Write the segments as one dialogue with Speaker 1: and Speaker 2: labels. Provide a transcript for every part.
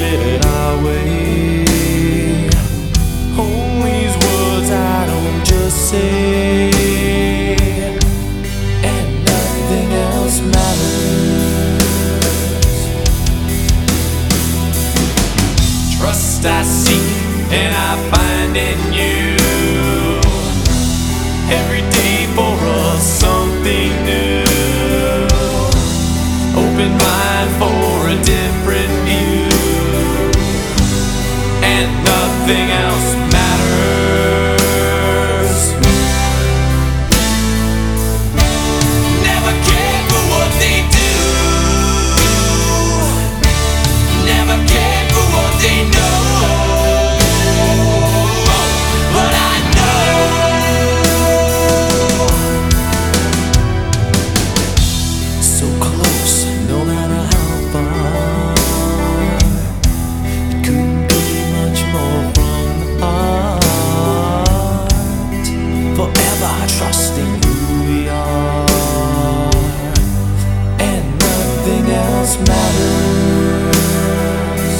Speaker 1: live it our way. Hold these words I don't just say, and nothing else matters. Trust I seek and I find in you, every day for us something new. Open mind for a different view, and nothing else matters. Never cared for what they do, never cared for what they know. But I know, so close, no matter how far. It couldn't be much more from the heart. Forever trusting who we are, and nothing else matters.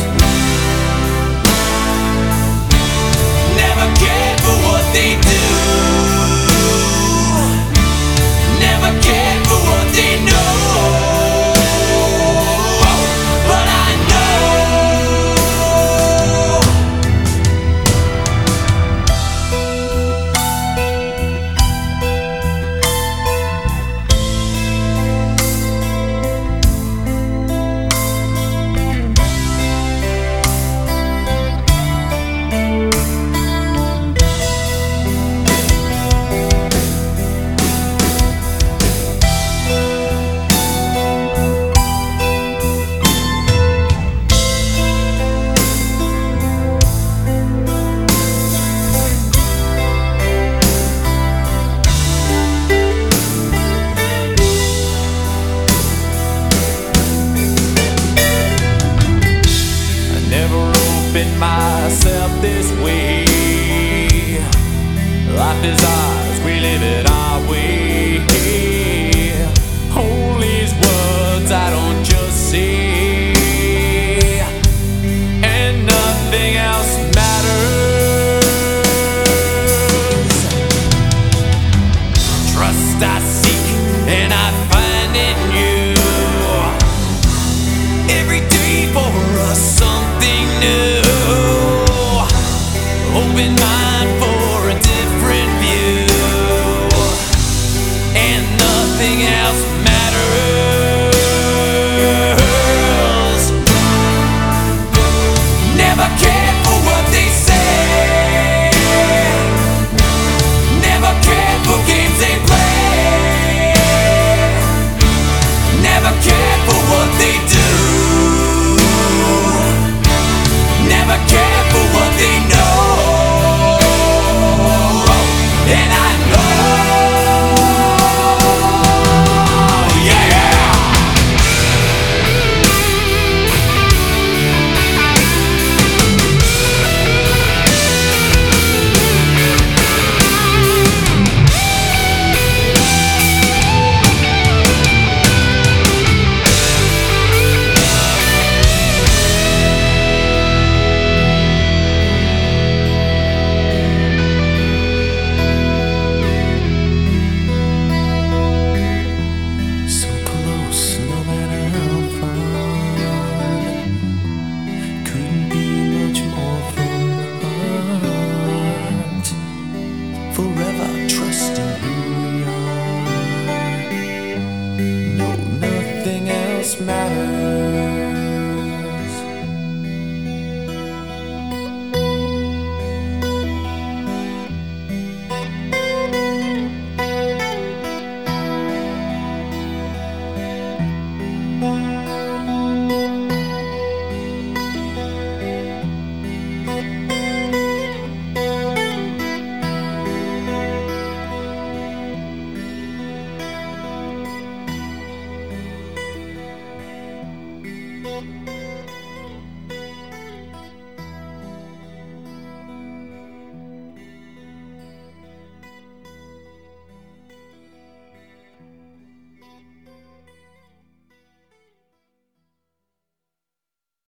Speaker 1: Never cared for what they do, never cared for what they know. But I know, never opened myself this way. Life is ours, we live it our way.